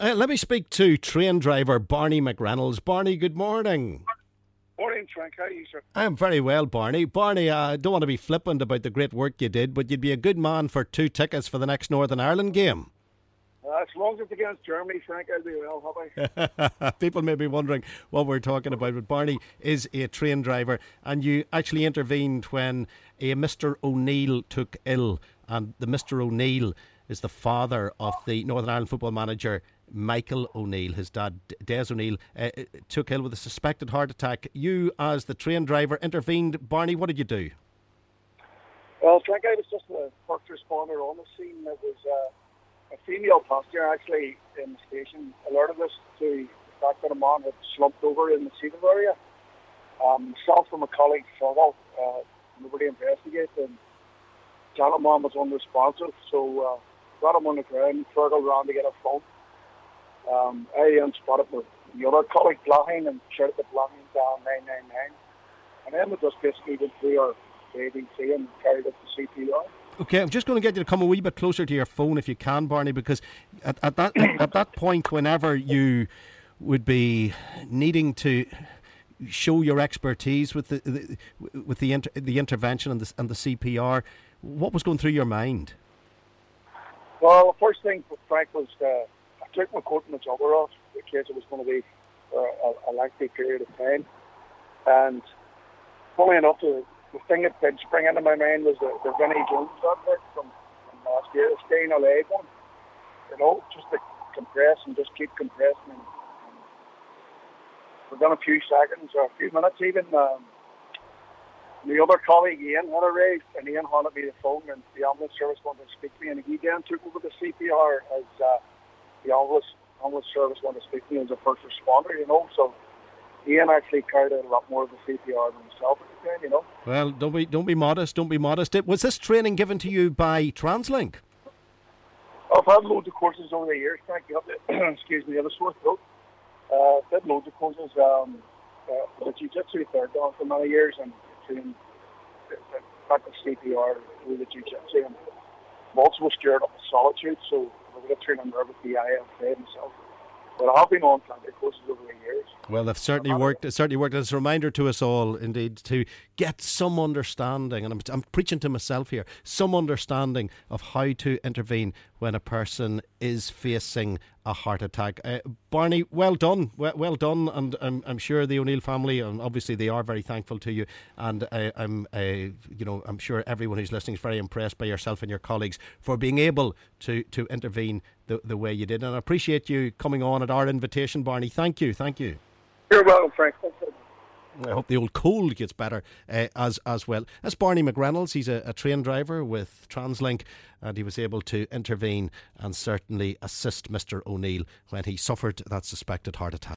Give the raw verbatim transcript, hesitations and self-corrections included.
Uh, let me speak to train driver Barney McReynolds. Barney, good morning. Morning, Frank. How are you, sir? I'm very well, Barney. Barney, I uh, don't want to be flippant about the great work you did, but you'd be a good man for two tickets for the next Northern Ireland game. Uh, as long as it's against Germany, Frank, I'll be well, have I? People may be wondering what we're talking about, but Barney is a train driver, and you actually intervened when a Mister O'Neill took ill, and the Mister O'Neill is the father of the Northern Ireland football manager Michael O'Neill. His dad, Des O'Neill, uh, took ill with a suspected heart attack. You, as the train driver, intervened. Barney, what did you do? Well, Frank, I was just a first responder on the scene. It was uh, a female passenger actually in the station alerted us to the fact that a man had slumped over in the seating area. Um, myself and my colleague followed. Uh, nobody investigated, and the gentleman was unresponsive, so uh, got him on the ground, circled around to get a phone. Um, I then spotted the, the other colleague Blahine and shouted the Blahine down nine nine nine. And then we just basically went through our A B C and carried it to C P R. Okay, I'm just going to get you to come a wee bit closer to your phone if you can, Barney, because at, at that at that point, whenever you would be needing to show your expertise with the, the with the inter, the intervention and the and the C P R, what was going through your mind? Well, the first thing, Frank, was uh, I took my coat and my jumper off in case it was going to be for a, a lengthy period of time. And funny enough, the, the thing that did spring into my mind was the, the Vinnie Jones advert from, from last year, the Staying Alive one. You know, just to compress and just keep compressing. And, and within a few seconds or a few minutes even, um, the other colleague, Ian, had arrived, and Ian handed me the phone, and the ambulance service wanted to speak to me, and he then took over the C P R as uh, the ambulance, ambulance service wanted to speak to me as a first responder, you know, so Ian actually carried out a lot more of the C P R than himself at the time, you know. Well, don't be, don't be modest, don't be modest. Was this training given to you by TransLink? I've had loads of courses over the years, thank you. Excuse me, I have a sore throat. Uh, I've had loads of courses, um, uh, for the Jiu-Jitsu third down for many years, and trained back to C P R through the Jiu-Jitsu. And I'm also scared of solitude, so I was training there with the I F A myself. But I have been on plenty of courses over the years. Well, they've certainly worked. It certainly worked as a reminder to us all, indeed, to get some understanding, and I'm, I'm preaching to myself here, some understanding of how to intervene when a person is facing a heart attack. Uh, Barney, well done, well, well done, and I'm, I'm sure the O'Neill family, and obviously they are very thankful to you, and uh, I'm, uh, you know, I'm sure everyone who's listening is very impressed by yourself and your colleagues for being able to to intervene the the way you did, and I appreciate you coming on at our invitation, Barney. Thank you, thank you. You're welcome, Frank. I hope the old cold gets better uh, as as well. That's Barney McReynolds. He's a, a train driver with TransLink, and he was able to intervene and certainly assist Mister O'Neill when he suffered that suspected heart attack.